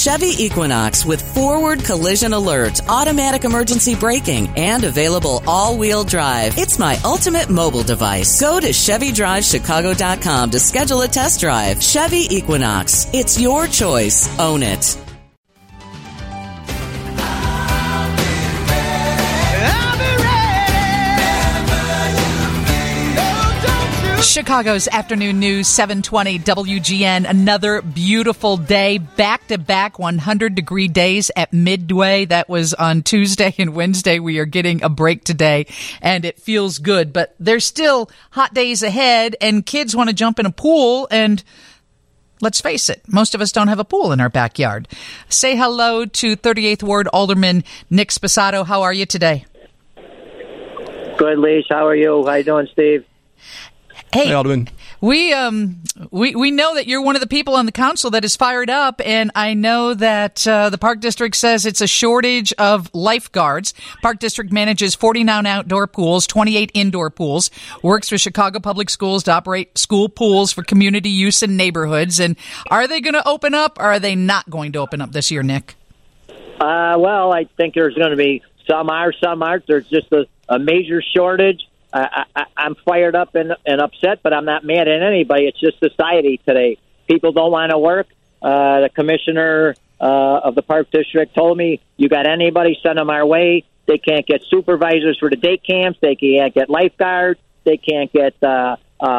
Chevy Equinox with forward collision alert, automatic emergency braking, and available all-wheel drive. It's my ultimate mobile device. Go to ChevyDriveChicago.com to schedule a test drive. Chevy Equinox. It's your choice. Own it. Chicago's Afternoon News, 720 WGN. Another beautiful day, back-to-back 100-degree days at Midway. That was on Tuesday and Wednesday. We are getting a break today, and it feels good. But there's still hot days ahead, and kids want to jump in a pool, and let's face it, most of us don't have a pool in our backyard. Say hello to 38th Ward Alderman Nick Sposato. How are you today? Good, Leash. How are you? How you doing, Steve? Hey, Alderman. We know that you're one of the people on the council that is fired up, and I know that the Park District says it's a shortage of lifeguards. Park District manages 49 outdoor pools, 28 indoor pools, works with Chicago Public Schools to operate school pools for community use in neighborhoods. And are they going to open up, or are they not going to open up this year, Nick? Well, I think there's going to be some are, some aren't. There's just a major shortage. I'm fired up and upset, but I'm not mad at anybody. It's just society today. People don't want to work. The commissioner of the Park District told me, you got anybody, send them our way. They can't get supervisors for the day camps. They can't get lifeguards. They can't get the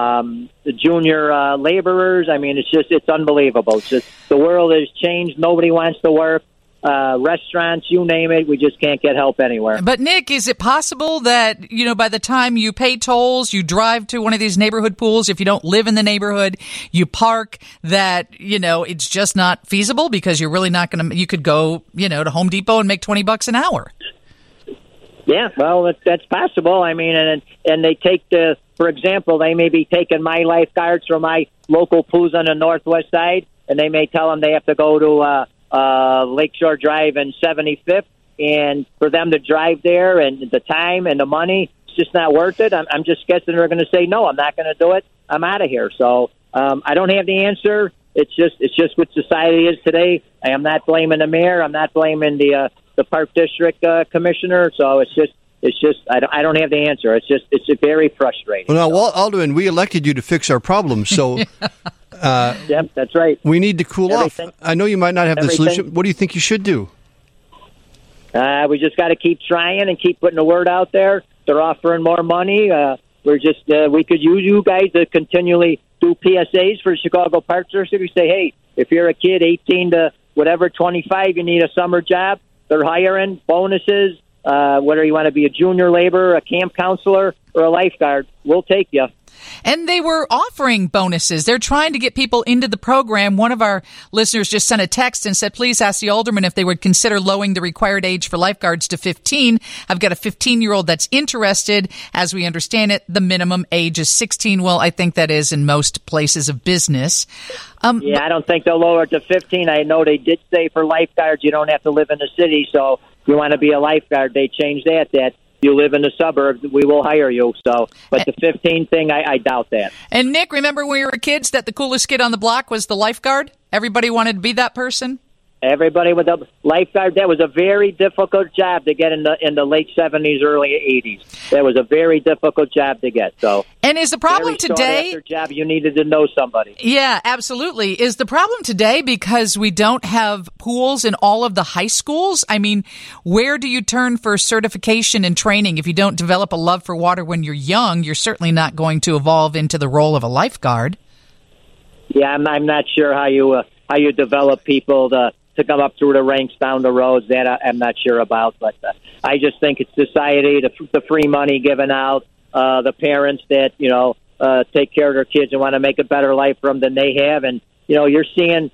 junior laborers. I mean, it's unbelievable. It's just the world has changed. Nobody wants to work. Restaurants, you name it, we just can't get help anywhere. But Nick, is it possible that, by the time you pay tolls, you drive to one of these neighborhood pools, if you don't live in the neighborhood, you park, that, it's just not feasible because you're really not going to, you could go, to Home Depot and make $20 an hour? Yeah, well, that's possible. I mean, and they take for example, they may be taking my lifeguards from my local pools on the northwest side, and they may tell them they have to go to, Lakeshore Drive and 75th, and for them to drive there and the time and the money, it's just not worth it. I'm just guessing they're going to say, no, I'm not going to do it. I'm out of here. So I don't have the answer. It's just what society is today. I am not blaming the mayor. I'm not blaming the Park District commissioner. So it's just I don't have the answer. It's very frustrating. Well, now, Alderman, we elected you to fix our problems, so. Yep, that's right. We need to cool off. I know you might not have the solution. What do you think you should do? We just got to keep trying and keep putting the word out there. They're offering more money. We could use you guys to continually do PSAs for Chicago Park District. We say, hey, if you're a kid 18 to 25, you need a summer job. They're hiring bonuses. Whether you want to be a junior laborer, a camp counselor, or a lifeguard, we'll take you. And they were offering bonuses. They're trying to get people into the program. One of our listeners just sent a text and said, please ask the alderman if they would consider lowering the required age for lifeguards to 15. I've got a 15-year-old that's interested. As we understand it, the minimum age is 16. Well, I think that is in most places of business. I don't think they'll lower it to 15. I know they did say for lifeguards you don't have to live in the city, so if you want to be a lifeguard, they changed that you live in the suburbs, we will hire you. So, but the 15 thing, I doubt that. And Nick, remember when we were kids that the coolest kid on the block was the lifeguard? Everybody wanted to be that person? Everybody with a lifeguard. That was a very difficult job to get in the late 70s, early 80s. That was a very difficult job to get. So, and is the problem today? After job, you needed to know somebody. Yeah, absolutely. Is the problem today because we don't have pools in all of the high schools? I mean, where do you turn for certification and training? If you don't develop a love for water when you're young, you're certainly not going to evolve into the role of a lifeguard. Yeah, I'm not sure how you develop people to come up through the ranks down the roads. That I'm not sure about, but I just think it's society, the free money given out, the parents that take care of their kids and want to make a better life for them than they have, and you're seeing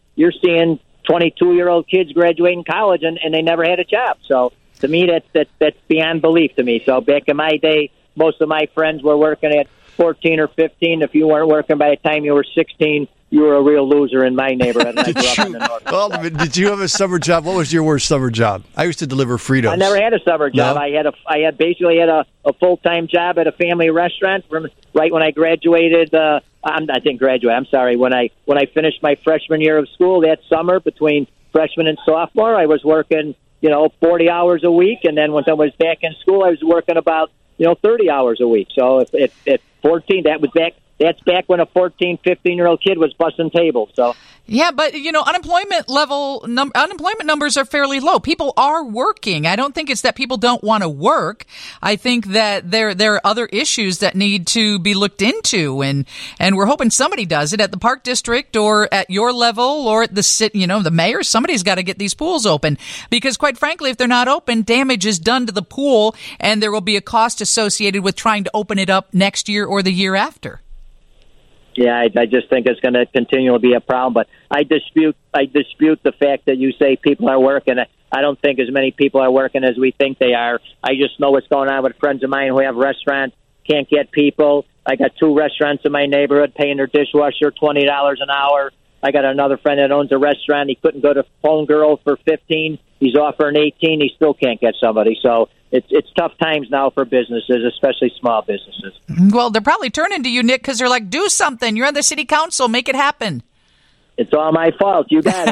22-year-old kids graduating college and they never had a job. So to me, that's beyond belief to me. So back in my day, most of my friends were working at 14 or 15. If you weren't working by the time you were 16, you were a real loser in my neighborhood. And I grew up in the north. Well, did you have a summer job? What was your worst summer job? I used to deliver Fritos. I never had a summer job. No? I basically had a full-time job at a family restaurant right when I graduated. I didn't graduate. I'm sorry. When I finished my freshman year of school that summer, between freshman and sophomore, I was working, 40 hours a week. And then when I was back in school, I was working about, 30 hours a week. So if 14, that's back when a 14, 15-year-old kid was busting tables. So. Yeah, but, unemployment numbers are fairly low. People are working. I don't think it's that people don't want to work. I think that there are other issues that need to be looked into, and we're hoping somebody does it at the Park District or at your level or at the city, the mayor. Somebody's got to get these pools open because, quite frankly, if they're not open, damage is done to the pool, and there will be a cost associated with trying to open it up next year or the year after. Yeah, I just think it's going to continue to be a problem. But I dispute the fact that you say people are working. I don't think as many people are working as we think they are. I just know what's going on with friends of mine who have restaurants, can't get people. I got 2 restaurants in my neighborhood paying their dishwasher $20 an hour. I got another friend that owns a restaurant. He couldn't go to phone girl for $15. He's offering $18. He still can't get somebody. So it's tough times now for businesses, especially small businesses. Well, they're probably turning to you, Nick, because they're like, do something. You're on the city council. Make it happen. It's all my fault. You got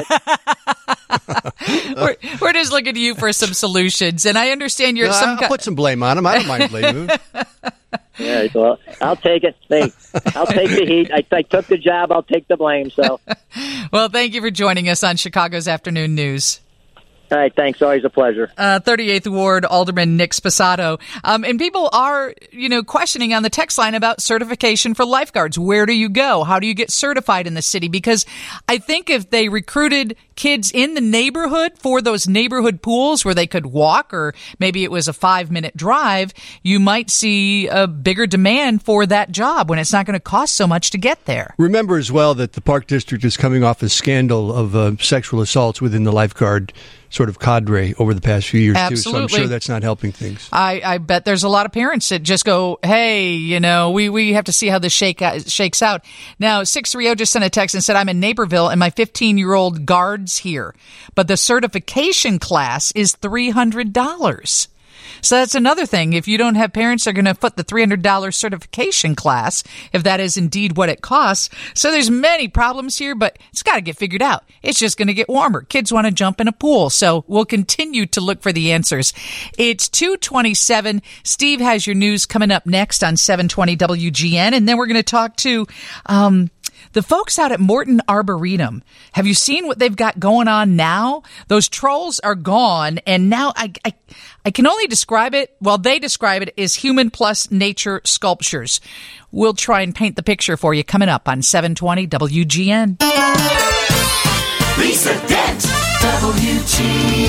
it. we're just looking to you for some solutions. And I understand you're I'll put some blame on him. I don't mind blaming him. Yeah, well, I'll take it. Hey, I'll take the heat. I took the job. I'll take the blame. So, well, thank you for joining us on Chicago's Afternoon News. All right, thanks. Always a pleasure. 38th Ward Alderman Nick Sposato. And people are, questioning on the text line about certification for lifeguards. Where do you go? How do you get certified in the city? Because I think if they recruited kids in the neighborhood for those neighborhood pools where they could walk, or maybe it was a 5-minute drive, you might see a bigger demand for that job when it's not going to cost so much to get there. Remember as well that the Park District is coming off a scandal of sexual assaults within the lifeguard sort of cadre over the past few years, Absolutely. too. So I'm sure that's not helping things. I bet there's a lot of parents that just go, hey, we have to see how this shakes out. Now, 630 just sent a text and said, I'm in Naperville and my 15-year-old guards here, but the certification class is $300. So that's another thing. If you don't have parents, they're going to foot the $300 certification class, if that is indeed what it costs. So there's many problems here, but it's got to get figured out. It's just going to get warmer. Kids want to jump in a pool. So we'll continue to look for the answers. It's 2:27. Steve has your news coming up next on 720 WGN. And then we're going to talk to the folks out at Morton Arboretum. Have you seen what they've got going on now? Those trolls are gone, and now I can only describe it, they describe it as human plus nature sculptures. We'll try and paint the picture for you coming up on 720 WGN. Lisa Dent, WGN.